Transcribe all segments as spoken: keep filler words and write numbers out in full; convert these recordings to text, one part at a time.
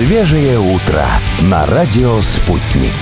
Свежее утро на радио «Спутник».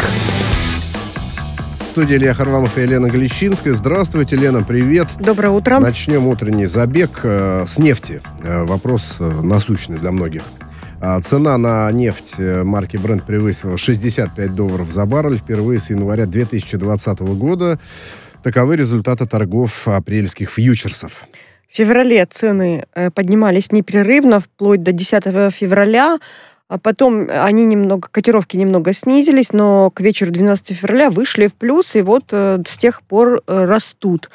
В студии Илья Харламов и Елена Галичинская. Здравствуйте, Лена, привет. Доброе утро. Начнем утренний забег э, с нефти. Э, вопрос э, насущный для многих. А цена на нефть марки Brent превысила шестьдесят пять долларов за баррель впервые с января две тысячи двадцатого года. Таковы результаты торгов апрельских фьючерсов. В феврале цены поднимались непрерывно вплоть до десятого февраля. А потом они немного, котировки немного снизились, но к вечеру двенадцатого февраля вышли в плюс, и вот с тех пор растут.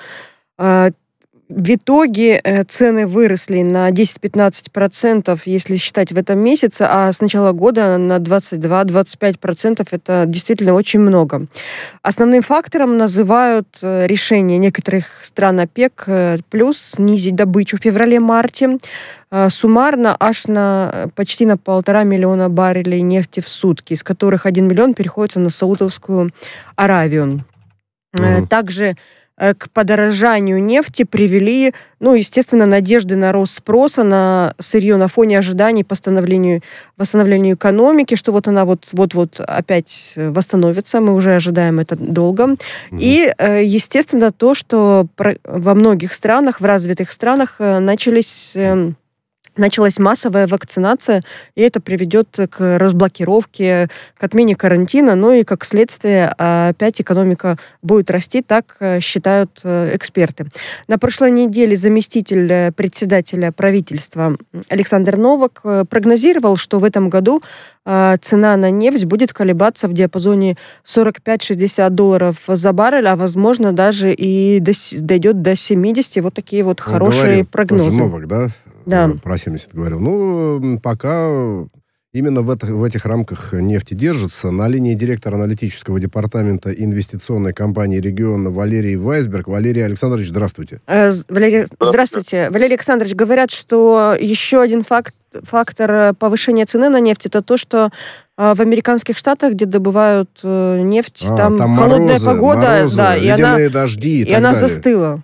В итоге цены выросли на десять-пятнадцать процентов, если считать в этом месяце, а с начала года на двадцать два - двадцать пять процентов. Это действительно очень много. Основным фактором называют решение некоторых стран ОПЕК плюс снизить добычу в феврале-марте. Суммарно аж на почти на полтора миллиона баррелей нефти в сутки, из которых один миллион переходится на Саудовскую Аравию. Mm-hmm. Также к подорожанию нефти привели, ну, естественно, надежды на рост спроса на сырье на фоне ожиданий по восстановлению, восстановлению экономики, что вот она вот, вот-вот опять восстановится. Мы уже ожидаем это долго. Mm-hmm. И, естественно, то, что во многих странах, в развитых странах начались... Началась массовая вакцинация, и это приведет к разблокировке, к отмене карантина, ну и, как следствие, опять экономика будет расти, так считают эксперты. На прошлой неделе заместитель председателя правительства Александр Новак прогнозировал, что в этом году цена на нефть будет колебаться в диапазоне сорок пять - шестьдесят долларов за баррель, а, возможно, даже и дойдет до семидесяти. Вот такие вот Он хорошие говорил, прогнозы. Тоже Новак, да? Да. Про семьдесят говорил. Ну, пока именно в, это, в этих рамках нефти держится. На линии директора аналитического департамента инвестиционной компании «Регион» Валерий Вайсберг. Валерий Александрович, здравствуйте. Э, Валерий, здравствуйте. Валерий Александрович, говорят, что еще один факт, фактор повышения цены на нефть — это то, что в американских штатах, где добывают нефть, а, там, там холодная морозы, погода, морозы, да, и она, дожди и, и так она далее. застыла.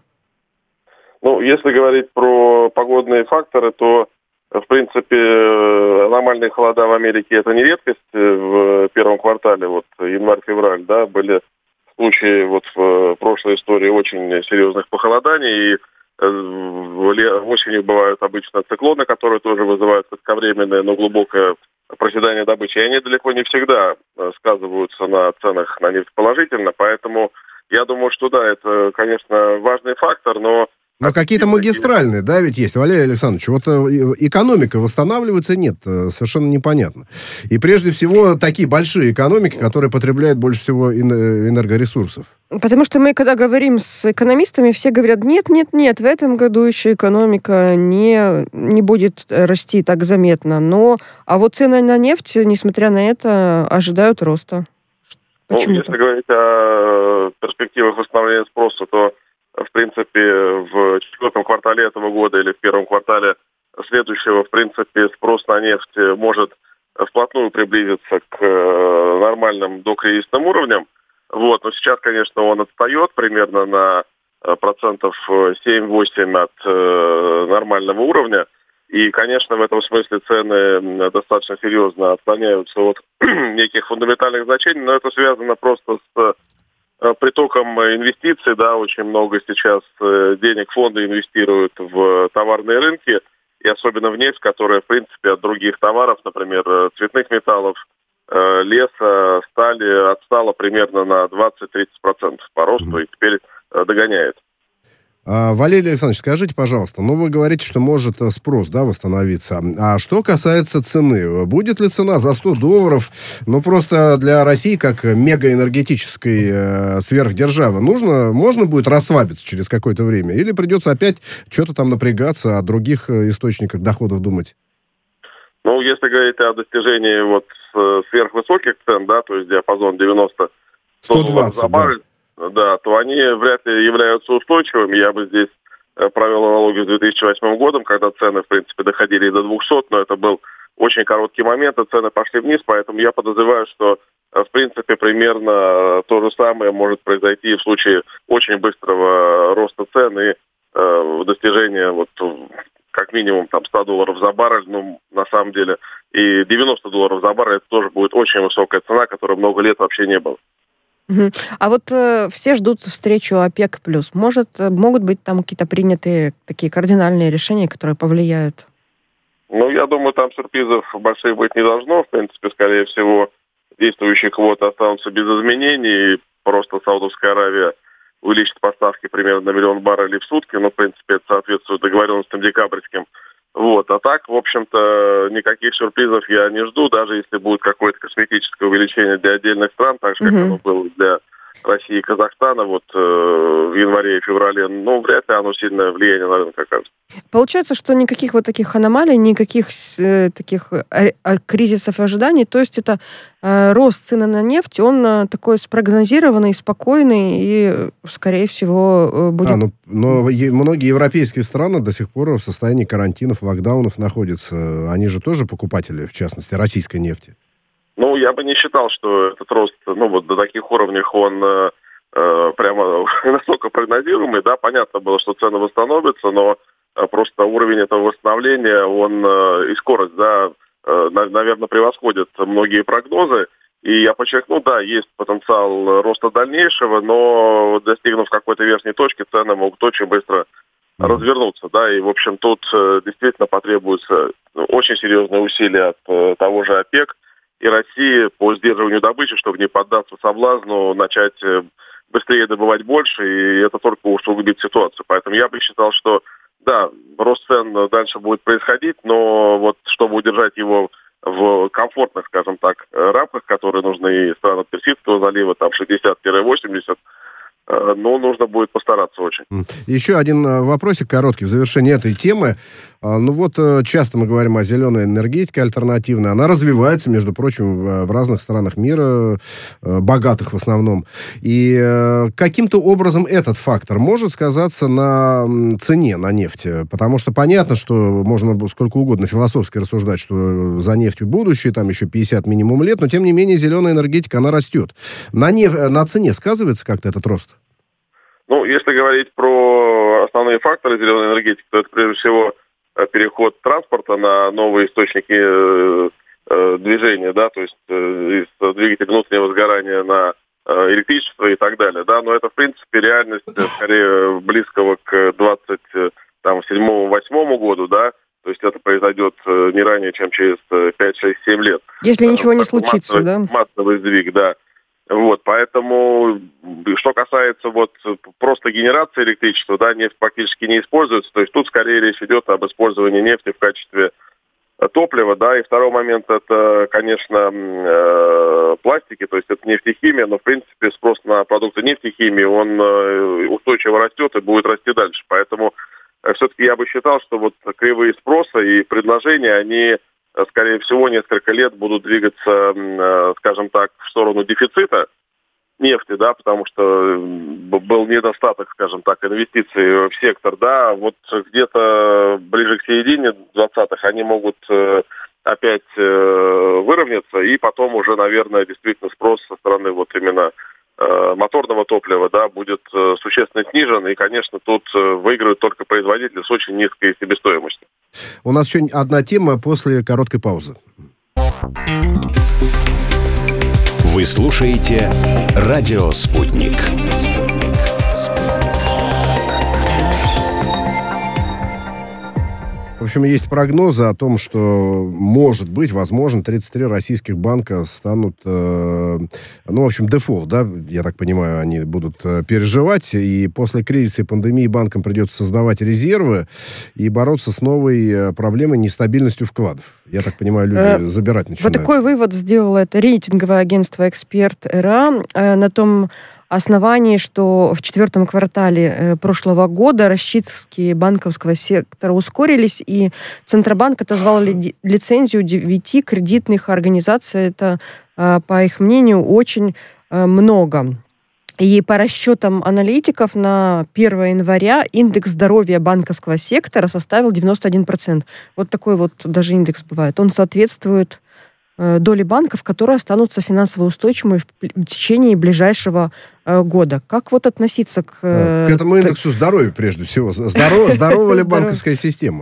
Ну, если говорить про погодные факторы, то, в принципе, аномальные холода в Америке — это не редкость. В первом квартале, вот январь-февраль, да, были случаи вот в прошлой истории очень серьезных похолоданий. И осенью бывают обычно циклоны, которые тоже вызывают кратковременное, но глубокое проседание добычи. И они далеко не всегда сказываются на ценах на нефть положительно. Поэтому я думаю, что да, это, конечно, важный фактор, но Но какие-то магистральные, да, ведь есть, Валерий Александрович. Вот экономика восстанавливается, нет, совершенно непонятно. И прежде всего такие большие экономики, которые потребляют больше всего энергоресурсов. Потому что мы, когда говорим с экономистами, все говорят, нет, нет, нет, в этом году еще экономика не, не будет расти так заметно. Но, а вот цены на нефть, несмотря на это, ожидают роста. Почему? Ну, если говорить о перспективах восстановления спроса, то в принципе, в четвертом квартале этого года или в первом квартале следующего, в принципе, спрос на нефть может вплотную приблизиться к нормальным докризисным уровням. Вот. Но сейчас, конечно, он отстает примерно на процентов семь-восемь от нормального уровня. И, конечно, в этом смысле цены достаточно серьезно отклоняются от неких фундаментальных значений, но это связано просто с притоком инвестиций, да, очень много сейчас денег фонды инвестируют в товарные рынки, и особенно в нефть, которая, в принципе, от других товаров, например, цветных металлов, леса, стали, отстала примерно на двадцать-тридцать процентов по росту, и теперь догоняет. А, Валерий Александрович, скажите, пожалуйста, ну вы говорите, что может спрос, да, восстановиться. А что касается цены, будет ли цена за сто долларов, ну просто для России, как мегаэнергетической э, сверхдержавы, нужно, можно будет расслабиться через какое-то время? Или придется опять что-то там напрягаться, о других источниках доходов думать? Ну, если говорить о достижении вот сверхвысоких цен, да, то есть диапазон девяносто-сто долларов за баррель, да, то они вряд ли являются устойчивыми. Я бы здесь провел аналогию с две тысячи восьмым годом, когда цены, в принципе, доходили до двухсот, но это был очень короткий момент, и цены пошли вниз, поэтому я подозреваю, что, в принципе, примерно то же самое может произойти в случае очень быстрого роста цен и э, достижения вот как минимум там сто долларов за баррель, ну, на самом деле, и девяносто долларов за баррель, это тоже будет очень высокая цена, которой много лет вообще не было. Угу. А вот э, все ждут встречу ОПЕК+. Может, могут быть там какие-то принятые такие кардинальные решения, которые повлияют? Ну, я думаю, там сюрпризов больших быть не должно. В принципе, скорее всего, действующие квоты останутся без изменений. Просто Саудовская Аравия увеличит поставки примерно на миллион баррелей в сутки. Ну, в принципе, это соответствует договоренностям декабрьским. Вот. А так, в общем-то, никаких сюрпризов я не жду, даже если будет какое-то косметическое увеличение для отдельных стран, так же, как mm-hmm. оно было для России и Казахстана вот э, в январе и феврале, ну, вряд ли оно сильное влияние на рынок окажет. Получается, что никаких вот таких аномалий, никаких э, таких э, кризисов и ожиданий, то есть это э, рост цены на нефть, он э, такой спрогнозированный, спокойный и, скорее всего, э, будет... А, ну, но е- многие европейские страны до сих пор в состоянии карантинов, локдаунов находятся. Они же тоже покупатели, в частности, российской нефти. Ну, я бы не считал, что этот рост, ну, вот до таких уровней он э, э, прямо настолько прогнозируемый. Да, понятно было, что цены восстановятся, но э, просто уровень этого восстановления, он э, и скорость, да, э, на, наверное, превосходит многие прогнозы. И я подчеркну, да, есть потенциал роста дальнейшего, но достигнув какой-то верхней точки, цены могут очень быстро mm-hmm. развернуться, да, и, в общем, тут э, действительно потребуются очень серьезные усилия от э, того же ОПЕК и России по сдерживанию добычи, чтобы не поддаться соблазну начать быстрее добывать больше, и это только усугубит ситуацию. Поэтому я бы считал, что да, рост цен дальше будет происходить, но вот чтобы удержать его в комфортных, скажем так, рамках, которые нужны и странам Персидского залива, там шестьдесят-восемьдесят, но нужно будет постараться очень. Еще один вопросик короткий в завершении этой темы. Ну вот, часто мы говорим о зеленой энергетике альтернативной. Она развивается, между прочим, в разных странах мира, богатых в основном. И каким-то образом этот фактор может сказаться на цене на нефть. Потому что понятно, что можно сколько угодно философски рассуждать, что за нефтью будущее, там еще пятьдесят минимум лет, но тем не менее зеленая энергетика, она растет. На, неф... на цене сказывается как-то этот рост? Ну, если говорить про основные факторы зеленой энергетики, то это прежде всего переход транспорта на новые источники э, э, движения, да, то есть э, из двигателя внутреннего сгорания на э, электричество и так далее, да, но это, в принципе, реальность скорее близкого к двадцать седьмому-восьмому году, да, то есть это произойдет э, не ранее, чем через пять-шесть-семь лет. Если ничего не случится, массовый, да? Массовый сдвиг, да. Вот, поэтому, что касается вот просто генерации электричества, да, нефть практически не используется, то есть тут скорее речь идет об использовании нефти в качестве топлива, да, и второй момент это, конечно, э, пластики, то есть это нефтехимия, но, в принципе, спрос на продукты нефтехимии, он э, устойчиво растет и будет расти дальше, поэтому э, все-таки я бы считал, что вот кривые спроса и предложения, они скорее всего, несколько лет будут двигаться, скажем так, в сторону дефицита нефти, да, потому что был недостаток, скажем так, инвестиций в сектор, да, вот где-то ближе к середине двадцатых они могут опять выровняться, и потом уже, наверное, действительно спрос со стороны вот именно моторного топлива, да, будет существенно снижен, и, конечно, тут выигрывают только производители с очень низкой себестоимостью. У нас еще одна тема после короткой паузы. Вы слушаете «Радио Спутник». В общем, есть прогнозы о том, что, может быть, возможно, тридцать три российских банка станут, э, ну, в общем, дефолт, да, я так понимаю, они будут э, переживать, и после кризиса и пандемии банкам придется создавать резервы и бороться с новой э, проблемой нестабильностью вкладов. Я так понимаю, люди э, забирать начинают. Вот такой вывод сделало это рейтинговое агентство «Эксперт эр а» э, на том основании, что в четвертом квартале прошлого года расчистки банковского сектора ускорились, и Центробанк отозвал ли, лицензию девяти кредитных организаций. Это, по их мнению, очень много. И по расчетам аналитиков на первое января индекс здоровья банковского сектора составил девяносто один процент. Вот такой вот даже индекс бывает. Он соответствует доли банков, которые останутся финансово устойчивыми в течение ближайшего э, года. Как вот относиться к... Э, к этому индексу здоровья, прежде всего? Здоров, здорова ли банковская система?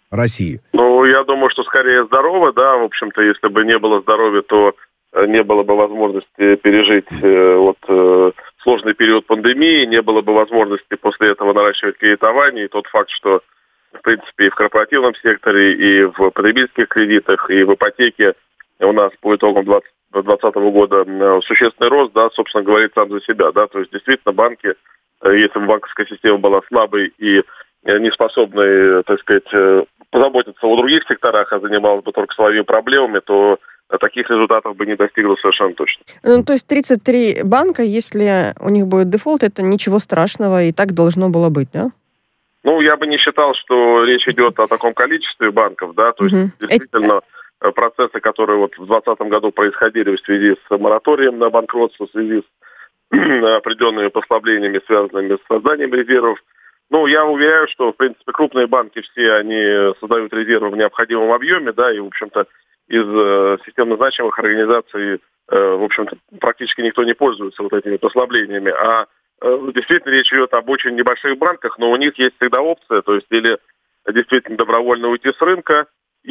России? Ну, я думаю, что скорее здорово, да. В общем-то, если бы не было здоровья, то не было бы возможности пережить э, вот, э, сложный период пандемии, не было бы возможности после этого наращивать кредитование. И тот факт, что, в принципе, и в корпоративном секторе, и в потребительских кредитах, и в ипотеке у нас по итогам две тысячи двадцатого года существенный рост, да, собственно, говорит сам за себя, да. То есть, действительно, банки, если бы банковская система была слабой и не способной, так сказать, позаботиться о других секторах, а занималась бы только своими проблемами, то таких результатов бы не достигло совершенно точно. Ну, то есть тридцать три банка, если у них будет дефолт, это ничего страшного, и так должно было быть, да? Ну, я бы не считал, что речь идет о таком количестве банков, да, то есть угу. действительно процессы, которые вот в двадцатом году происходили в связи с мораторием на банкротство, в связи с определенными послаблениями, связанными с созданием резервов. Ну, я уверяю, что, в принципе, крупные банки все, они создают резервы в необходимом объеме, да, и, в общем-то, из э, системно значимых организаций, э, в общем-то, практически никто не пользуется вот этими послаблениями. А э, действительно речь идет об очень небольших банках, но у них есть всегда опция, то есть или действительно добровольно уйти с рынка,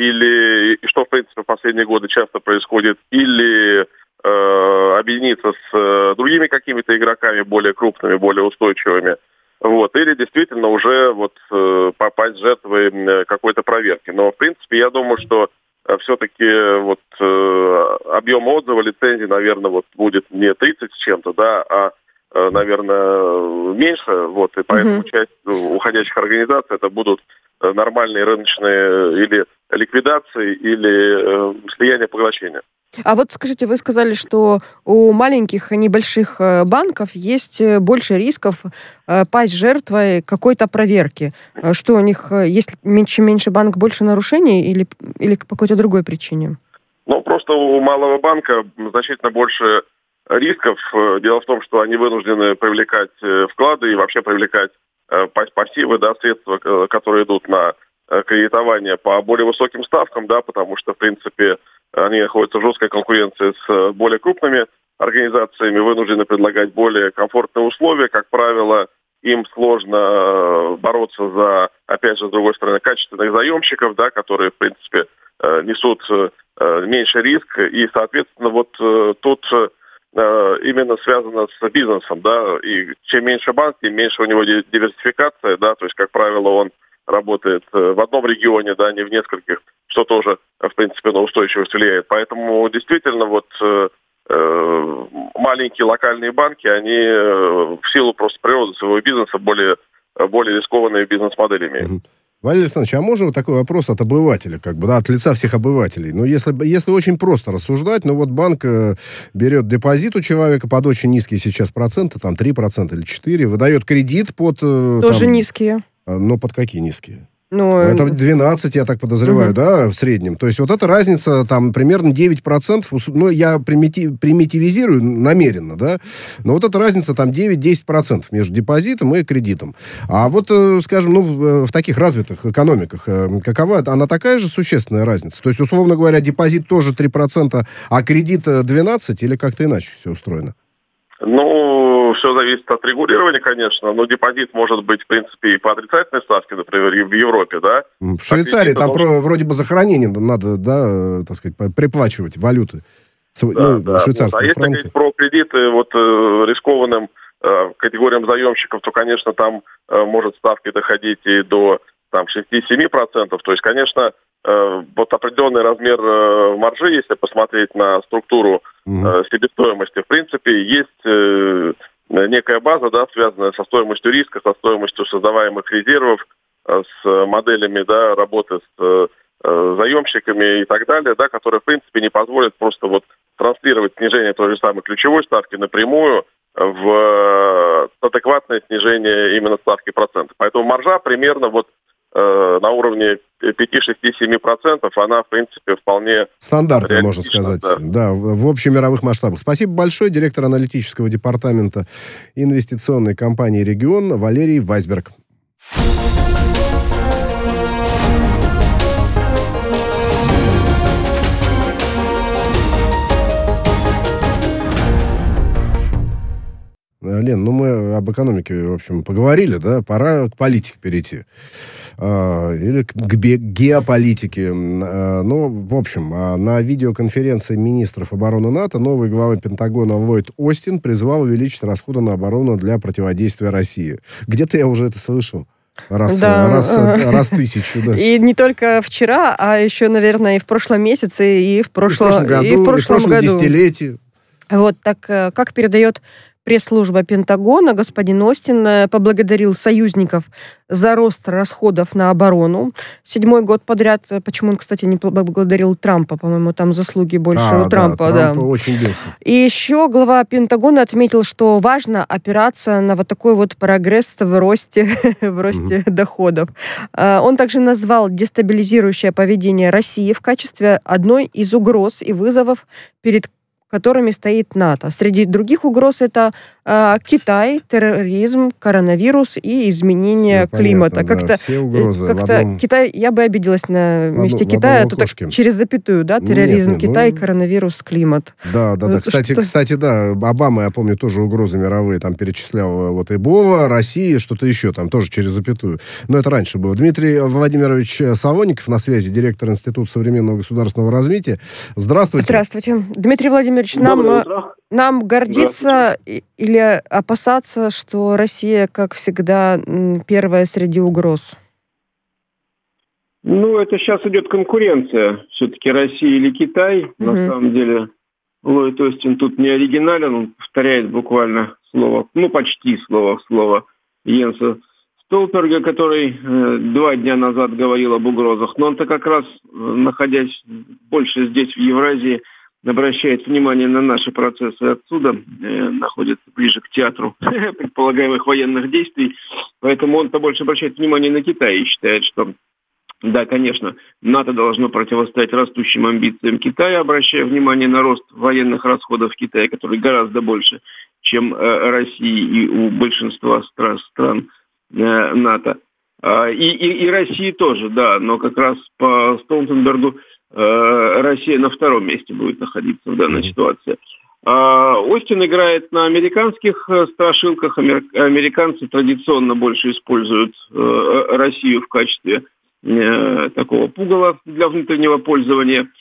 или, и что, в принципе, в последние годы часто происходит, или э, объединиться с э, другими какими-то игроками, более крупными, более устойчивыми, вот, или действительно уже вот э, попасть жертвой э, какой-то проверки. Но, в принципе, я думаю, что э, все-таки вот э, объем отзыва лицензий, наверное, вот будет не тридцать с чем-то, да, а, э, наверное, меньше, вот, и поэтому mm-hmm. часть уходящих организаций это будут нормальные рыночные или ликвидации, или э, слияния, поглощения. А вот скажите, вы сказали, что у маленьких и небольших банков есть больше рисков пасть жертвой какой-то проверки. Что у них, есть меньше, меньше банк, больше нарушений или, или по какой-то другой причине? Ну, просто у малого банка значительно больше рисков. Дело в том, что они вынуждены привлекать вклады и вообще привлекать пассивы, да, средства, которые идут на кредитование по более высоким ставкам, да, потому что, в принципе, они находятся в жесткой конкуренции с более крупными организациями, вынуждены предлагать более комфортные условия. Как правило, им сложно бороться за, опять же, с другой стороны, качественных заемщиков, да, которые, в принципе, несут меньше риск. И, соответственно, вот тут именно связано с бизнесом, да, и чем меньше банк, тем меньше у него диверсификация, да, то есть, как правило, он работает в одном регионе, да, не в нескольких, что тоже, в принципе, на устойчивость влияет. Поэтому действительно вот э, маленькие локальные банки, они э, в силу просто природы своего бизнеса более, более рискованные бизнес-модели имеют. Mm-hmm. Валерий Александрович, а можно вот такой вопрос от обывателя, как бы, да, от лица всех обывателей? Ну, если, если очень просто рассуждать, ну, вот банк э, берет депозит у человека под очень низкие сейчас проценты, там, три процента или четыре процента, выдает кредит под... Э, Тоже там, низкие. Но под какие низкие? Ну, это двенадцать, я так подозреваю, угу. да, в среднем. То есть вот эта разница, там, примерно девять процентов, ну, я примитив, примитивизирую намеренно, да, но вот эта разница, там, девять-десять процентов между депозитом и кредитом. А вот, скажем, ну, в таких развитых экономиках, какова она такая же существенная разница? То есть, условно говоря, депозит тоже три процента, а кредит двенадцать, или как-то иначе все устроено? Ну, все зависит от регулирования, конечно, но депозит может быть, в принципе, и по отрицательной ставке, например, и в Европе, да. В Швейцарии там про, вроде бы за хранение надо, да, так сказать, приплачивать валюты. Да, ну, да. Швейцарского вот. А если франка. говорить про кредиты вот рискованным э, категориям заемщиков, то, конечно, там э, может ставки доходить и до там шесть-семь процентов. То есть, конечно, э, вот определенный размер э, маржи, если посмотреть на структуру э, себестоимости, в принципе, есть э, некая база, да, связанная со стоимостью риска, со стоимостью создаваемых резервов, э, с моделями, да, работы с э, заемщиками и так далее, да, которые, в принципе, не позволят просто вот транслировать снижение той же самой ключевой ставки напрямую в адекватное снижение именно ставки процентов. Поэтому маржа примерно вот э, на уровне пять-шесть-семь процентов, она, в принципе, вполне... стандартная, можно сказать, да, да в, в общемировых масштабах. Спасибо большое. Директор аналитического департамента инвестиционной компании «Регион» Валерий Вайсберг. Лен, ну мы об экономике, в общем, поговорили, да? Пора к политике перейти. А, или к ге- геополитике. А, ну, в общем, а на видеоконференции министров обороны НАТО новый глава Пентагона Ллойд Остин призвал увеличить расходы на оборону для противодействия России. Где-то я уже это слышал. Раз, Да. раз, раз тысячу, да. И не только вчера, а еще, наверное, и в прошлом месяце, и в прошлом, И в прошлом году, и в прошлом и в прошлом году. десятилетии. Вот так, э, как передает пресс-служба Пентагона, господин Остин э, поблагодарил союзников за рост расходов на оборону. Седьмой год подряд. э, Почему он, кстати, не поблагодарил Трампа? По-моему, там заслуги больше А, у Трампа. да, Да. Трамп очень бесит. И еще глава Пентагона отметил, что важно опираться на вот такой вот прогресс в росте, в росте доходов. А, Он также назвал дестабилизирующее поведение России в качестве одной из угроз и вызовов, перед которыми стоит НАТО. Среди других угроз это а, Китай, терроризм, коронавирус и изменение Ну, климата. понятно, да, Как-то, все угрозы э, в как-то одном- Китай, я бы обиделась на в месте одном- в Китая, одном то так окошке. через запятую, да, Нет, терроризм, нет, ну- Китай, коронавирус, климат. Да, да, да. Ну, Кстати, что- кстати, да, Обама, я помню, тоже угрозы мировые там перечислял. э, Вот Эбола, Россия, что-то еще там тоже через запятую. Но это раньше было. Дмитрий Владимирович Солоников на связи, директор Института современного государственного развития. Здравствуйте. Здравствуйте. Дмитрий Владимирович, нам, Доброе э, утро. нам гордиться и- или опасаться, что Россия, как всегда, м, первая среди угроз? Ну, это сейчас идет конкуренция. Все-таки Россия или Китай. Мгм. На самом деле, Ллойд Остин тут не оригинален. Он повторяет буквально слово, ну, почти слово в слово Йенса Столтенберга, который э, два дня назад говорил об угрозах. Но он-то как раз, э, находясь больше здесь, в Евразии, обращает внимание на наши процессы отсюда, э, находится ближе к театру предполагаемых военных действий. Поэтому он-то больше обращает внимание на Китай и считает, что да, конечно, НАТО должно противостоять растущим амбициям Китая, обращая внимание на рост военных расходов Китая, который гораздо больше, чем э, России и у большинства стра- стран э, НАТО. А, и, и, и России тоже, да, но как раз по Столтенбергу э, Россия на втором месте будет находиться в данной ситуации. А, Остин играет на американских э, страшилках. Амер- Американцы традиционно больше используют э, Россию в качестве э, такого пугала для внутреннего пользования.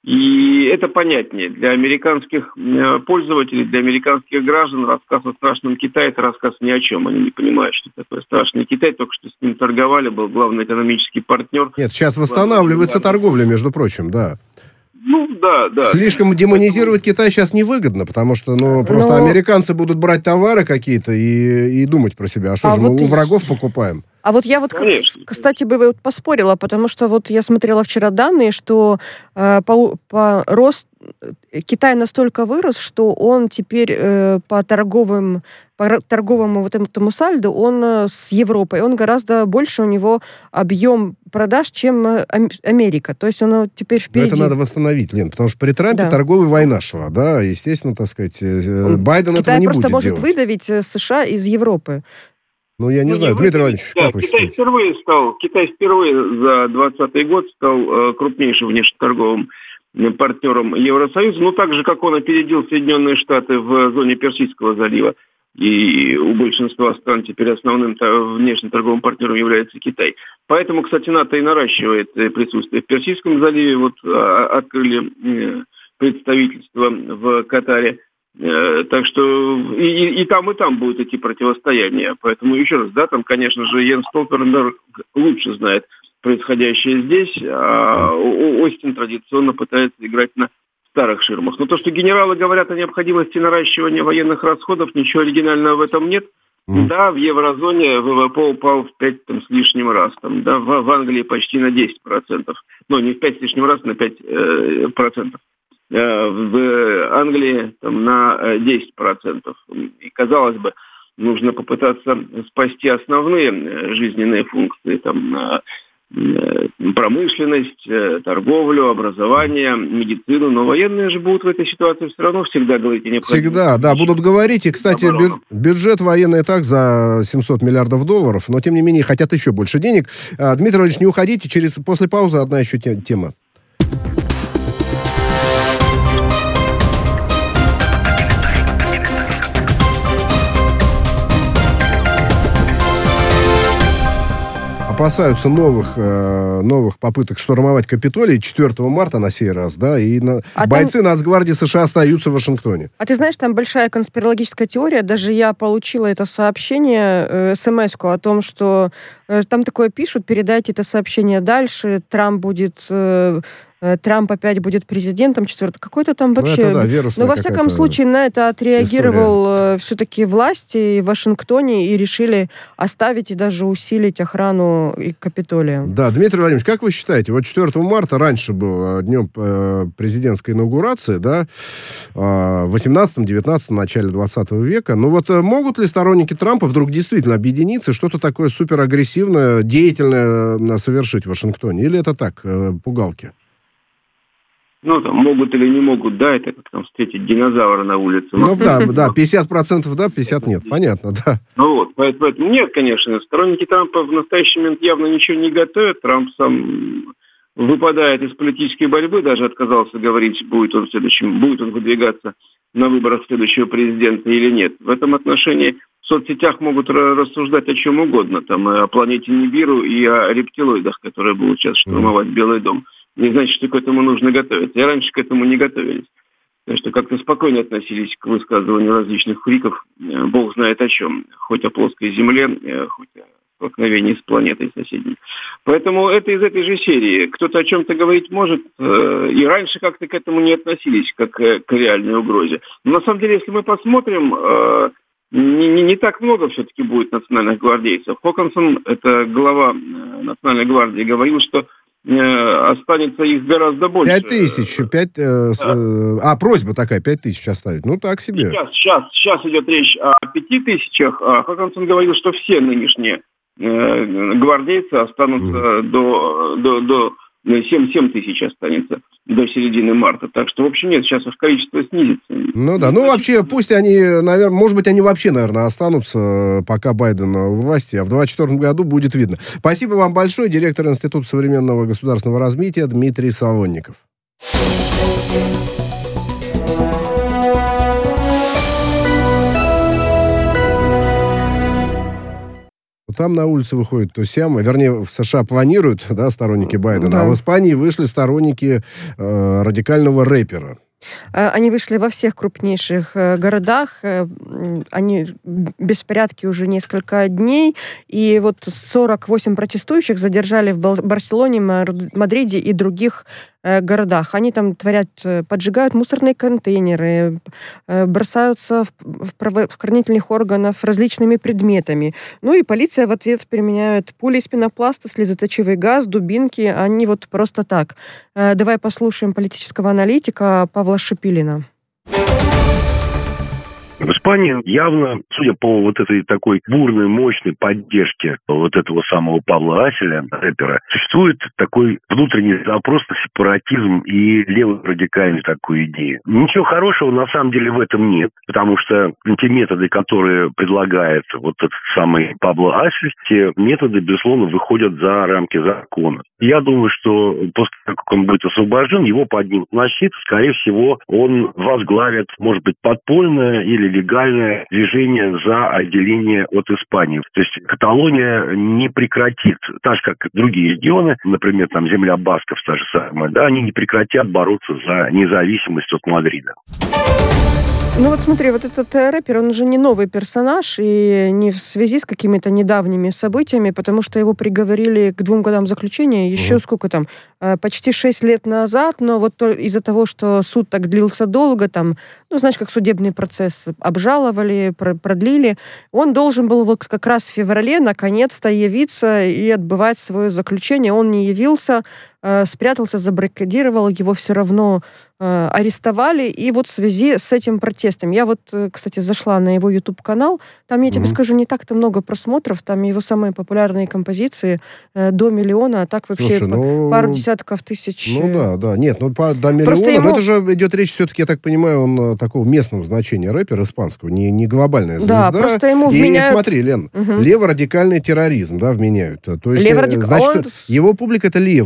И это понятнее. Для американских э, пользователей, для американских граждан рассказ о страшном Китае – это рассказ ни о чем. Они не понимают, что такое страшный Китай. Только что с ним торговали, был главный экономический партнер. Нет, сейчас восстанавливается торговля, между прочим, да. Ну, да, да. Слишком демонизировать Китай сейчас невыгодно, потому что, ну, просто Но- американцы будут брать товары какие-то и, и думать про себя. А что А же, мы вот у и- врагов покупаем? А вот я вот, как- Конечно. кстати, бы вот поспорила, потому что вот я смотрела вчера данные, что э, по, по рост э, Китай настолько вырос, что он теперь э, по торговым по ра- торговому вот этому сальду он э, с Европой, он гораздо больше, у него объем продаж, чем э, Ам- Америка. То есть он э, теперь Но впереди. это надо восстановить, Лен, потому что при Трампе Да. торговая война шла, да, естественно, так сказать, э, Байден этого Китай не просто будет может делать. выдавить э, США из Европы. Ну, я не Ну, знаю, не Дмитрий выглядит. Иванович, Да, как вы Китай считаете? впервые стал, Китай впервые за двадцатый год стал э, крупнейшим внешнеторговым э, партнером Евросоюза, ну, так же, как он опередил Соединенные Штаты в зоне Персидского залива. И у большинства стран теперь основным та- внешнеторговым партнером является Китай. Поэтому, кстати, НАТО и наращивает э, присутствие в Персидском заливе. Вот а, открыли э, представительство в Катаре. Э, Так что и, и- и там, и там будут эти противостояния. Поэтому еще раз, да, там, конечно же, Йенс Столтенберг лучше знает происходящее здесь, а О- Остин традиционно пытается играть на старых ширмах. Но то, что генералы говорят о необходимости наращивания военных расходов, ничего оригинального в этом нет. Мгм. Да, в еврозоне ВВП упал в пять там, с лишним раз. Там, да, в, в Англии почти на десять процентов. Ну, не в пять с лишним раз, на пять э, процентов. Э, в Англии там, на э, десять процентов. И, казалось бы, нужно попытаться спасти основные э, жизненные функции, там, э, э, промышленность, э, торговлю, образование, медицину. Но военные же будут в этой ситуации все равно всегда говорить о необходимости. Всегда, да, будут говорить. И, кстати, Оборону. бю- бюджет военный и так за семьсот миллиардов долларов, но, тем не менее, хотят еще больше денег. А, Дмитрий Владимирович, не уходите, через, после паузы одна еще те- тема. опасаются новых, э, новых попыток штурмовать Капитолий четвёртого марта на сей раз, да, и на... а бойцы там... Нацгвардии США остаются в Вашингтоне. А ты знаешь, там большая конспирологическая теория, даже я получила это сообщение, э, смс-ку о том, что э, там такое пишут, передайте это сообщение дальше, Трамп будет... Э, Трамп опять будет президентом, четвертый. Какой-то там вообще... Ну, это, да, вирусная Но, во всяком случае, на это отреагировал история. Все-таки власти в Вашингтоне и решили оставить и даже усилить охрану и Капитолия. Да, Дмитрий Владимирович, как вы считаете, вот четвёртого марта раньше был днем президентской инаугурации, да, в восемнадцатом-девятнадцатом, начале двадцатого века, ну вот могут ли сторонники Трампа вдруг действительно объединиться и что-то такое суперагрессивное, деятельное совершить в Вашингтоне? Или это так, пугалки? Ну, там, могут или не могут, да, это как там встретить динозавра на улице. Ну, да, да, пятьдесят процентов да, пятьдесят процентов нет, понятно, да. Ну, вот, поэтому нет, конечно, сторонники Трампа в настоящий момент явно ничего не готовят. Трамп сам выпадает из политической борьбы, даже отказался говорить, будет он следующим, будет он выдвигаться на выборах следующего президента или нет. В этом отношении в соцсетях могут рассуждать о чем угодно, там, о планете Нибиру и о рептилоидах, которые будут сейчас штурмовать Белый дом. Не значит, что к этому нужно готовиться. И раньше к этому не готовились. Потому что как-то спокойно относились к высказыванию различных фриков, бог знает о чем. Хоть о плоской земле, хоть о столкновении с планетой соседней. Поэтому это из этой же серии. Кто-то о чем-то говорить может, и раньше как-то к этому не относились, как к реальной угрозе. Но на самом деле, если мы посмотрим, не, не, не так много все-таки будет национальных гвардейцев. Хокинсон, это глава Национальной гвардии, говорил, что останется их гораздо больше. Пять тысяч, пять... Э, да. э, а, просьба такая, пять тысяч оставить. Ну, так себе. Сейчас, сейчас, сейчас идет речь о пяти тысячах. А Хокинсон говорил, что все нынешние э, гвардейцы останутся mm. до, до, до семь тысяч останется до середины марта. Так что, в общем, нет, сейчас их количество снизится. Ну да, ну вообще, пусть они, наверное, может быть, они вообще, наверное, останутся, пока Байден у власти, а в двадцать четвёртом году будет видно. Спасибо вам большое. Директор Института современного государственного развития Дмитрий Солонников. Там на улице выходит то сямо. Вернее, в США планируют, да, сторонники Байдена, да. А в Испании вышли сторонники э, радикального рэпера. Они вышли во всех крупнейших городах, они беспорядки уже несколько дней, и вот сорок восемь протестующих задержали в Барселоне, Мадриде и других городах. Они там творят, поджигают мусорные контейнеры, бросаются в правоохранительных органов различными предметами. Ну и полиция в ответ применяет пули из пенопласта, слезоточивый газ, дубинки. Они вот просто так. Давай послушаем политического аналитика Павла Шипилина. В Испании явно, судя по вот этой такой бурной, мощной поддержке вот этого самого Пабло Аселя, рэпера, существует такой внутренний запрос на сепаратизм и левую радикальную такую идею. Ничего хорошего на самом деле в этом нет, потому что те методы, которые предлагает вот этот самый Пабло Асель, те методы, безусловно, выходят за рамки закона. Я думаю, что после того, как он будет освобожден, его поднимут на щит, скорее всего, он возглавит, может быть, подпольное или легальное движение за отделение от Испании. То есть Каталония не прекратит, так же, как другие регионы, например, там земля басков, та же самая, да, они не прекратят бороться за независимость от Мадрида. Ну вот смотри, вот этот рэпер, он уже не новый персонаж, и не в связи с какими-то недавними событиями, потому что его приговорили к двум годам заключения еще mm-hmm. сколько там, почти шесть лет назад, но вот из-за того, что суд так длился долго, там, ну, знаешь, как судебный процесс обжаловали, продлили, он должен был вот как раз в феврале наконец-то явиться и отбывать свое заключение. Он не явился, спрятался, забаррикадировал, его все равно э, арестовали, и вот в связи с этим протестом. Я вот, кстати, зашла на его YouTube-канал, там, я mm-hmm. тебе скажу, не так-то много просмотров, там его самые популярные композиции э, до миллиона, а так вообще Слушай, ну, пару десятков тысяч. Ну да, да, нет, ну по, до миллиона, ему... но это же идет речь все-таки, я так понимаю, он такого местного значения рэпер испанского, не, не глобальная звезда. Да, просто ему и, вменяют... И смотри, Лен, угу. леворадикальный терроризм, да, вменяют. То есть, Леворадик... значит, он... его публика это левые, но их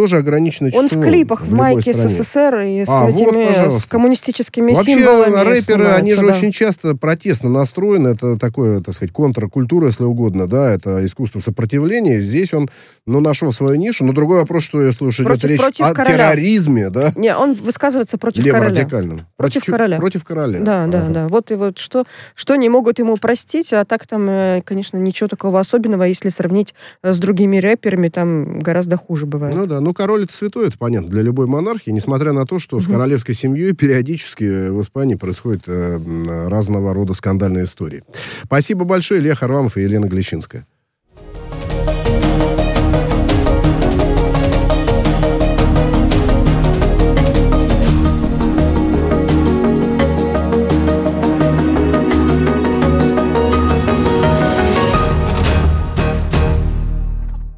тоже ограниченное число. Он в клипах в, в майке СССР и с а, этими вот, с коммунистическими Вообще, символами. рэперы, снимается, они же да. очень часто протестно настроены. Это такое, так сказать, контркультура, если угодно, да, это искусство сопротивления. Здесь он, ну, нашел свою нишу. Но другой вопрос, что если уж идет речь о короля. терроризме, да. Не, он высказывается против короля. Леворадикальным. Против, против короля. Против короля. Да, ага. да, да. Вот и вот что, что не могут ему простить, а так там, конечно, ничего такого особенного, если сравнить с другими рэперами, там гораздо хуже бывает. Ну да, ну король это святой, это понятно, для любой монархии, несмотря на то, что угу. с королевской семьей периодически в Испании происходят э, разного рода скандальные истории. Спасибо большое, Илья Харламов и Елена Глещинская.